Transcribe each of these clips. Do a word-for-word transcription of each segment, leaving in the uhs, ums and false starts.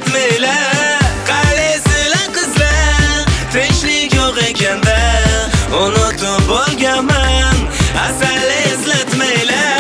eslatmaylar. Qalaysizlar qizlar, tinchlik yo'q ekanda, unutib bo'lganman, asal eslatmaylar.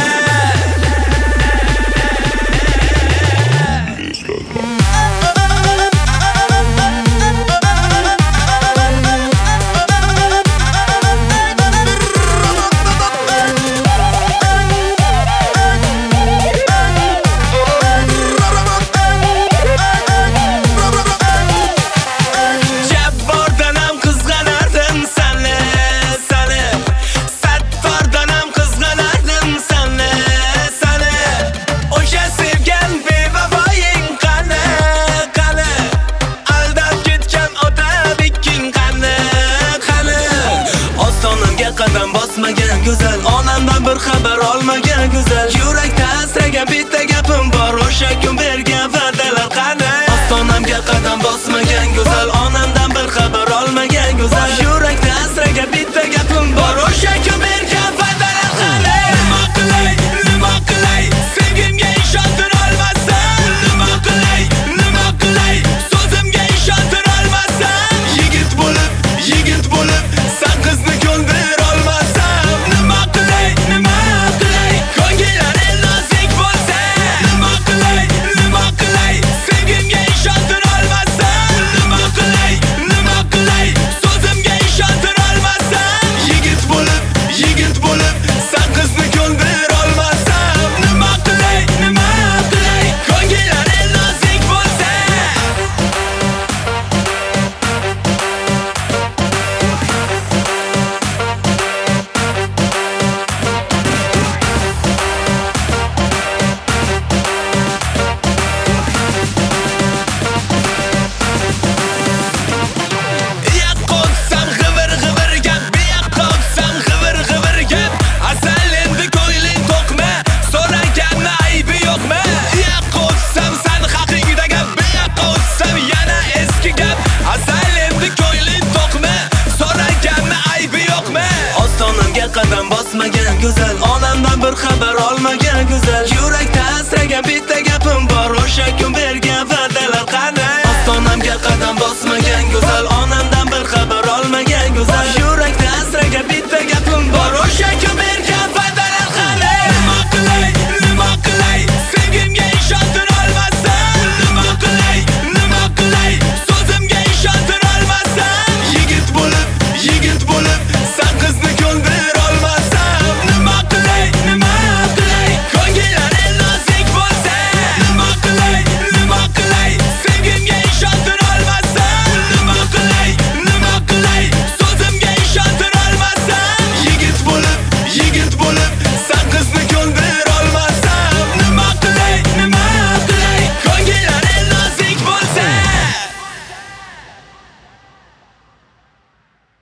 Qadam bosmagan go'zal, onamdan bir xabar olmagan go'zal. Yurakda asragan bitta gapim bor, o'sha kun bergan va'dalar qani? Ostonamga qadam bosmagan go'zal, onamdan bir xabar olmagan go'zal. Yurakda asragan bitta gapim bor, o'sha kun bergan va'dalar qani? Nima qilay, nima qilay, sevgimga ishontira olmasam? Nima qilay, nima qilay, so'zimga ishontira olmasam? Yigit bo'lib, yigit bo'lib, sen qizni ko'ndir qadam bosmagan go'zal, onamdan bir xabar olmagan go'zal. Yurakda asragan bitta gapim bor, o'sha kun bergan va'dalar qani? Ostonamga qadam bosmagan go'zal.